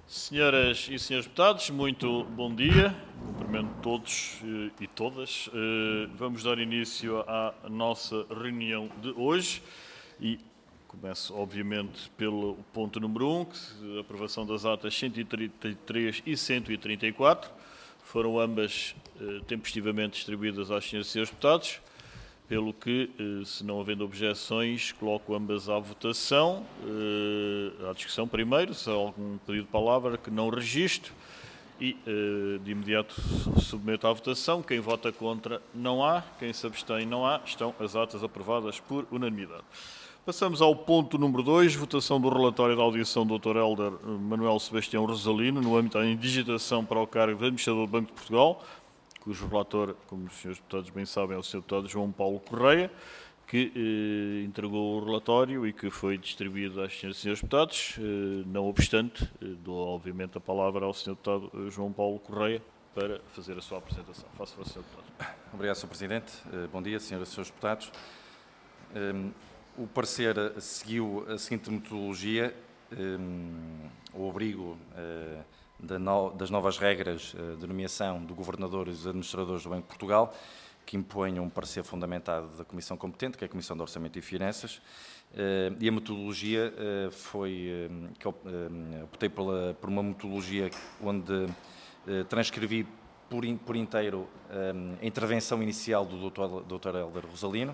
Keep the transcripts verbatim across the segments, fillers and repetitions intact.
Senhoras e senhores deputados, muito bom dia. Cumprimento todos e todas. Vamos dar início à nossa reunião de hoje e começo, obviamente, pelo ponto número um, a aprovação das atas cento e trinta e três e cento e trinta e quatro. Foram ambas tempestivamente distribuídas às senhoras e senhores deputados. Pelo que, se não havendo objeções, coloco ambas à votação, à discussão primeiro, se há algum pedido de palavra que não registro, e de imediato submeto à votação. Quem vota contra não há, quem se abstém não há, estão as atas aprovadas por unanimidade. Passamos ao ponto número dois, votação do relatório da audição do doutor Hélder Manuel Sebastião Rosalino, no âmbito da indigitação para o cargo de Administrador do Banco de Portugal, cujo relator, como os senhores deputados bem sabem, é o senhor deputado João Paulo Correia, que eh, entregou o relatório e que foi distribuído às senhoras e senhores deputados. Eh, não obstante, eh, dou obviamente a palavra ao senhor deputado João Paulo Correia para fazer a sua apresentação. Faço favor, senhor deputado. Obrigado, senhor Presidente. Eh, bom dia, senhoras e senhores deputados. Eh, o parecer seguiu a seguinte metodologia, eh, o abrigo eh, das novas regras de nomeação do Governador e dos Administradores do Banco de Portugal, que impõem um parecer fundamentado da Comissão competente, que é a Comissão de Orçamento e Finanças, e a metodologia foi, que eu optei pela, por uma metodologia onde transcrevi por, por inteiro a intervenção inicial do doutor doutor Hélder Rosalino,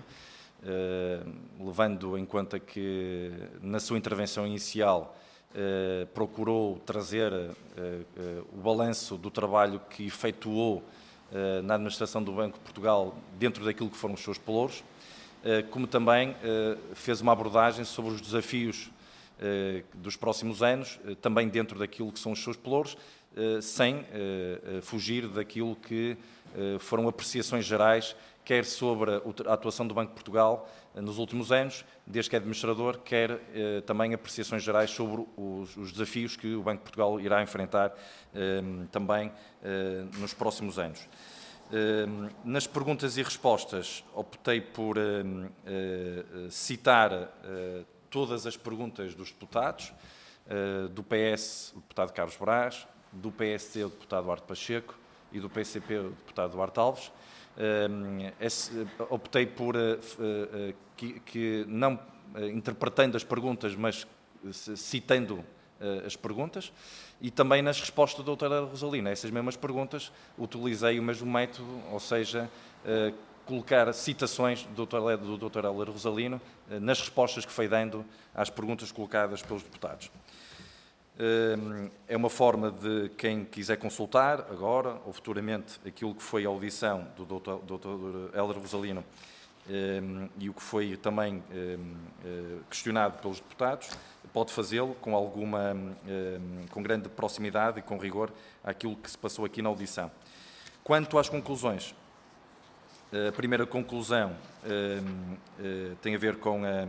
levando em conta que na sua intervenção inicial Uh, procurou trazer uh, uh, o balanço do trabalho que efetuou uh, na administração do Banco de Portugal dentro daquilo que foram os seus pelouros, uh, como também uh, fez uma abordagem sobre os desafios uh, dos próximos anos, uh, também dentro daquilo que são os seus pelouros, uh, sem uh, uh, fugir daquilo que uh, foram apreciações gerais, quer sobre a atuação do Banco de Portugal nos últimos anos, desde que é administrador, quer eh, também apreciações gerais sobre os, os desafios que o Banco de Portugal irá enfrentar eh, também eh, nos próximos anos. Eh, nas perguntas e respostas, optei por eh, eh, citar eh, todas as perguntas dos deputados, eh, do P S, o deputado Carlos Brás, do P S D, o deputado Duarte Pacheco, e do P C P, o deputado Duarte Alves. Uh, esse, optei por, uh, uh, que, que não uh, interpretando as perguntas, mas citando uh, as perguntas, e também nas respostas do doutor Rosalino, essas mesmas perguntas, utilizei o mesmo método, ou seja, uh, colocar citações do doutor do doutor Hélder Rosalino uh, nas respostas que foi dando às perguntas colocadas pelos deputados. É uma forma de quem quiser consultar agora ou futuramente aquilo que foi a audição do doutor Hélder Rosalino e o que foi também questionado pelos deputados, pode fazê-lo com alguma, com grande proximidade e com rigor àquilo que se passou aqui na audição. Quanto às conclusões, a primeira conclusão tem a ver com a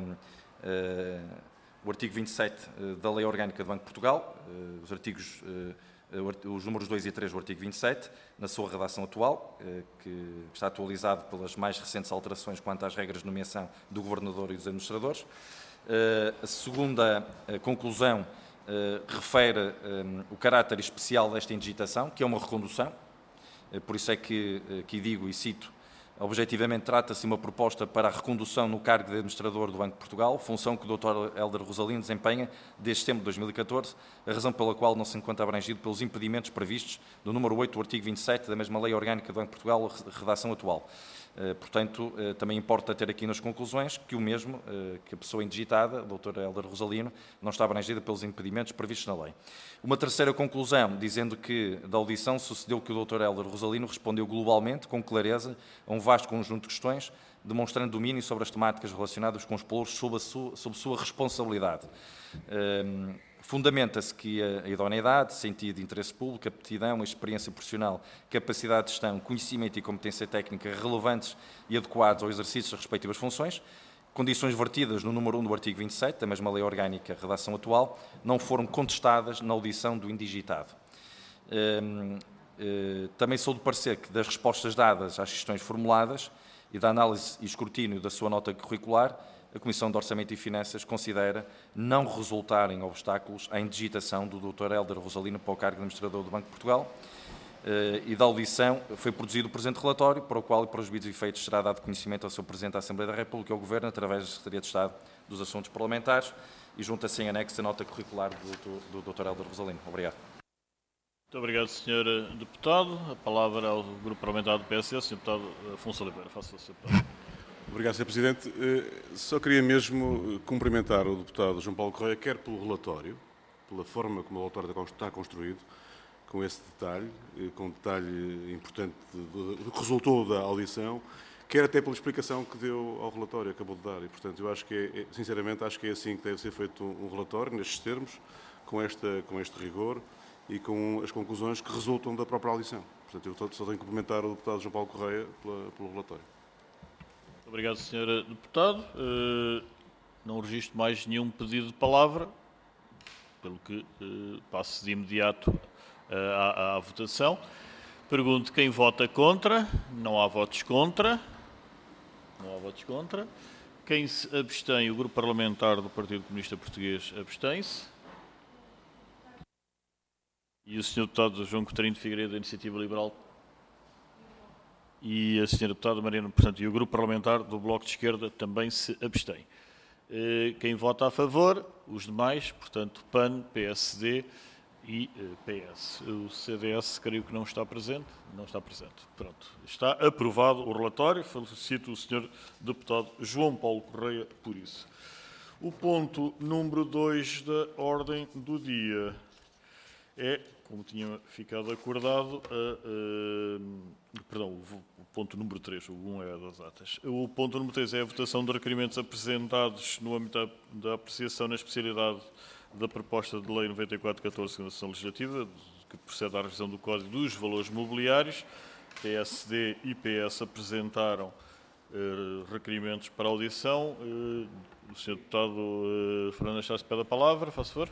o artigo vinte e sete da Lei Orgânica do Banco de Portugal, os artigos, os números dois e três do artigo vinte e sete, na sua redação atual, que está atualizado pelas mais recentes alterações quanto às regras de nomeação do Governador e dos Administradores. A segunda conclusão refere o caráter especial desta indigitação, que é uma recondução, por isso é que aqui digo e cito: objetivamente, trata-se de uma proposta para a recondução no cargo de Administrador do Banco de Portugal, função que o doutor Hélder Rosalino desempenha desde setembro de dois mil e catorze, a razão pela qual não se encontra abrangido pelos impedimentos previstos no número oito do artigo vinte e sete da mesma Lei Orgânica do Banco de Portugal, redação atual. Portanto, também importa ter aqui nas conclusões que o mesmo, que a pessoa indigitada, o doutor Hélder Rosalino, não está abrangida pelos impedimentos previstos na lei. Uma terceira conclusão, dizendo que da audição sucedeu que o doutor Hélder Rosalino respondeu globalmente, com clareza, a um vasto conjunto de questões, demonstrando domínio sobre as temáticas relacionadas com os pelouros sob a sua, sob sua responsabilidade. Um, Fundamenta-se que a idoneidade, sentido de interesse público, aptidão, experiência profissional, capacidade de gestão, conhecimento e competência técnica relevantes e adequados ao exercício das respectivas funções, condições vertidas no número um do artigo vinte e sete, da mesma Lei Orgânica, redação atual, não foram contestadas na audição do indigitado. Um, uh, também sou do parecer que das respostas dadas às questões formuladas e da análise e escrutínio da sua nota curricular, a Comissão de Orçamento e Finanças considera não resultarem obstáculos à indigitação do doutor Hélder Rosalino para o cargo de Administrador do Banco de Portugal, e da audição foi produzido o presente relatório, para o qual e para os devidos efeitos será dado conhecimento ao seu Presidente da Assembleia da República e ao Governo, através da Secretaria de Estado dos Assuntos Parlamentares, e junta-se em anexo a nota curricular do, do doutor Hélder Rosalino. Obrigado. Muito obrigado, senhor Deputado. A palavra ao Grupo Parlamentar do P S D, senhor Deputado Afonso Oliveira. Faça o seu papel. Obrigado, senhor Presidente. Só queria mesmo cumprimentar o Deputado João Paulo Correia, quer pelo relatório, pela forma como o relatório está construído, com esse detalhe, com um detalhe importante do que resultou da audição, quer até pela explicação que deu ao relatório, acabou de dar. E, portanto, eu acho que, é, sinceramente, acho que é assim que deve ser feito um relatório, nestes termos, com, esta, com este rigor e com as conclusões que resultam da própria audição. Portanto, eu só tenho que cumprimentar o Deputado João Paulo Correia pela, pelo relatório. Obrigado, senhor Deputado. Não registro mais nenhum pedido de palavra, pelo que passo de imediato À, à votação. Pergunto quem vota contra. Não há votos contra. Não há votos contra. Quem se abstém? O Grupo Parlamentar do Partido Comunista Português abstém-se. E o senhor Deputado João Coutinho de Figueiredo, da Iniciativa Liberal. E a senhora Deputada Mariana, portanto, e o Grupo Parlamentar do Bloco de Esquerda também se abstém. Quem vota a favor? Os demais, portanto, P A N, P S D e P S. O C D S creio que não está presente. Não está presente. Pronto. Está aprovado o relatório. Felicito o senhor Deputado João Paulo Correia por isso. O ponto número dois da ordem do dia é, como tinha ficado acordado, a, a, perdão, o ponto número três, o um é das atas. O ponto número três é a votação de requerimentos apresentados no âmbito da apreciação na especialidade da proposta de lei noventa e quatro barra catorze, segunda sessão legislativa, que procede à revisão do Código dos Valores Mobiliários. P S D e P S apresentaram eh, requerimentos para audição. Eh, o senhor Deputado eh, Fernando Chaves pede a palavra, faz favor.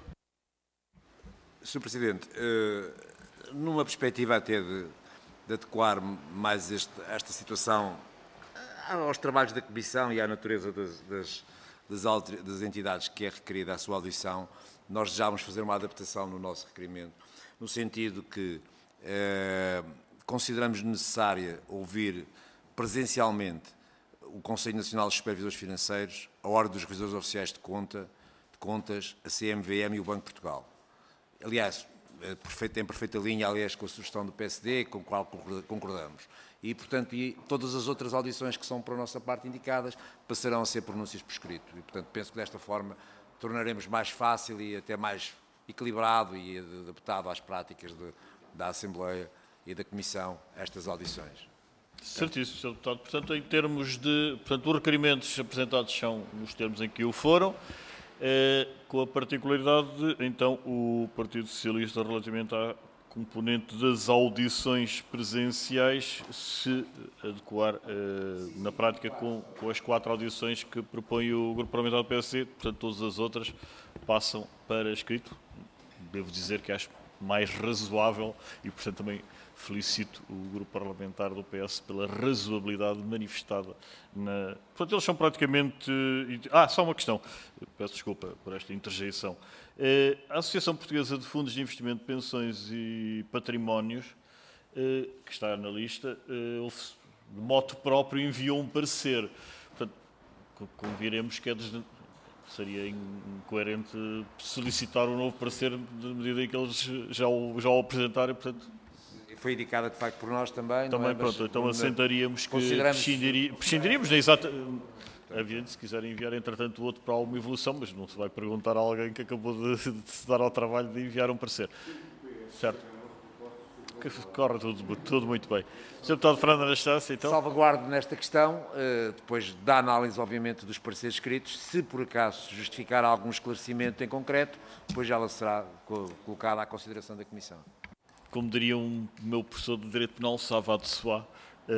senhor Presidente, eh, numa perspectiva até de, de adequar mais este, esta situação aos trabalhos da Comissão e à natureza das, das, das, alter, das entidades que é requerida a sua audição, nós desejávamos fazer uma adaptação no nosso requerimento, no sentido que eh, consideramos necessária ouvir presencialmente o Conselho Nacional dos Supervisores Financeiros, a Ordem dos Revisores Oficiais de, Conta, de Contas, a C M V M e o Banco de Portugal. Aliás, em perfeita linha, aliás, com a sugestão do P S D, com a qual concordamos. E, portanto, e todas as outras audições que são, por nossa parte, indicadas, passarão a ser pronúncias por escrito. E, portanto, penso que desta forma tornaremos mais fácil e até mais equilibrado e adaptado às práticas de, da Assembleia e da Comissão estas audições. Certíssimo, senhor Deputado. Portanto, em termos de... Portanto, os requerimentos apresentados são nos termos em que o foram, eh, com a particularidade de, então, o Partido Socialista, relativamente à componente das audições presenciais, se adequar eh, na prática com, com as quatro audições que propõe o Grupo Parlamentar do P S D. Portanto, todas as outras passam para escrito. Devo dizer que acho mais razoável e, portanto, também felicito o Grupo Parlamentar do P S pela razoabilidade manifestada. Na... Portanto, eles são praticamente... Ah, só uma questão. Peço desculpa por esta interjeição. A Associação Portuguesa de Fundos de Investimento, Pensões e Patrimónios, que está na lista, de modo próprio enviou um parecer. Portanto, conviremos que é des... seria incoerente solicitar um novo parecer de medida em que eles já o, já o apresentarem, portanto... Foi indicada, de facto, por nós também. Também, não é? pronto, Mas, então assentaríamos que consideramos... prescindiríamos, prescindiríamos na exata... Havia, se quiserem enviar, entretanto, o outro para alguma evolução, mas não se vai perguntar a alguém que acabou de, de se dar ao trabalho de enviar um parecer. Certo? Corre tudo, tudo muito bem. senhor Deputado Fernando Anastácio, então... Salvaguardo nesta questão, depois da análise, obviamente, dos pareceres escritos, se por acaso justificar algum esclarecimento em concreto, depois ela será colocada à consideração da Comissão. Como diria um meu professor de Direito Penal, Savá de Soá, uh,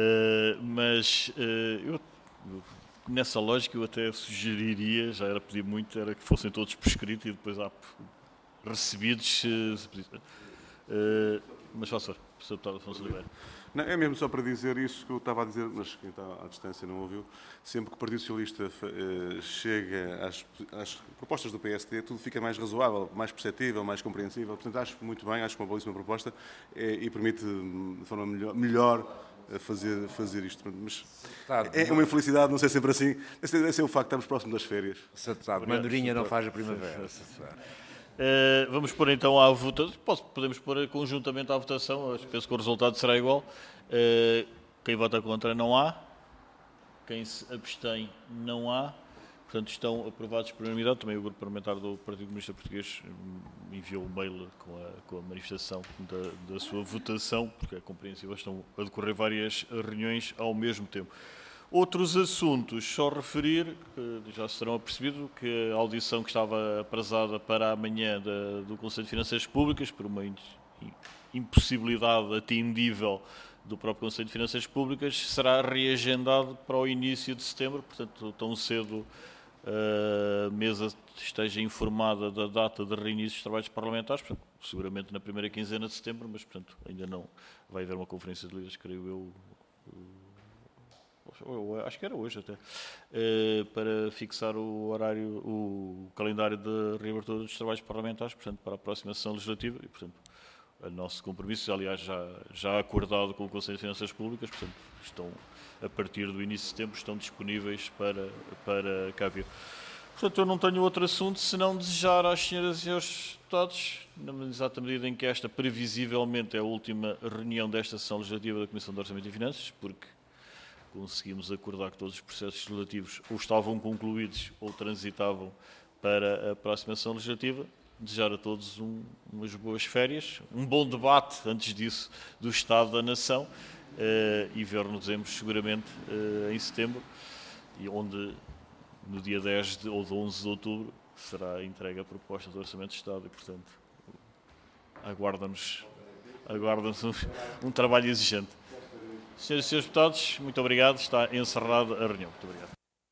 mas uh, eu, nessa lógica eu até sugeriria, já era pedir muito, era que fossem todos por escrito e depois há recebidos, uh, uh, mas faça. senhor Deputado Afonso Oliveira. Não, é mesmo só para dizer isso que eu estava a dizer, mas quem está à distância não ouviu. Sempre que o Partido Socialista eh, chega às, às propostas do P S D, tudo fica mais razoável, mais perceptível, mais compreensível. Portanto, acho muito bem, acho uma belíssima proposta eh, e permite de forma melhor, melhor fazer, fazer isto. Mas é uma infelicidade, não sei sempre assim. Deve ser o facto de estarmos próximos das férias. Mandorinha não faz a primavera. Uh, vamos pôr então à votação. Podemos pôr conjuntamente à votação. Eu penso que o resultado será igual. Uh, quem vota contra não há. Quem se abstém não há. Portanto, estão aprovados por unanimidade. Também o Grupo Parlamentar do Partido Comunista Português enviou um mail com a, com a manifestação da, da sua votação, porque é compreensível, estão a decorrer várias reuniões ao mesmo tempo. Outros assuntos, só referir, que já se terão apercebido, que a audição que estava aprazada para amanhã da, do Conselho de Finanças Públicas, por uma impossibilidade atendível do próprio Conselho de Finanças Públicas, será reagendado para o início de setembro, portanto, tão cedo a mesa esteja informada da data de reinício dos trabalhos parlamentares, portanto, seguramente na primeira quinzena de setembro, mas, portanto, ainda não vai haver uma conferência de líderes, creio eu, acho que era hoje até, para fixar o horário, o calendário de reabertura dos trabalhos parlamentares, portanto, para a próxima sessão legislativa e, portanto, o nosso compromisso, aliás, já, já acordado com o Conselho de Finanças Públicas, portanto, estão, a partir do início de setembro, estão disponíveis para, para cá vir. Portanto, eu não tenho outro assunto senão desejar às senhoras e aos deputados, na exata medida em que esta, previsivelmente, é a última reunião desta sessão legislativa da Comissão de Orçamento e Finanças, porque conseguimos acordar que todos os processos legislativos ou estavam concluídos ou transitavam para a próxima sessão legislativa. Desejar a todos um, umas boas férias, um bom debate, antes disso, do Estado da Nação uh, e ver-nos seguramente uh, em setembro, e onde, no dia dez de, ou de onze de outubro, será entregue a proposta do Orçamento de Estado e, portanto, aguarda-nos aguarda-nos um, um trabalho exigente. Senhoras e senhores deputados, muito obrigado. Está encerrada a reunião. Muito obrigado.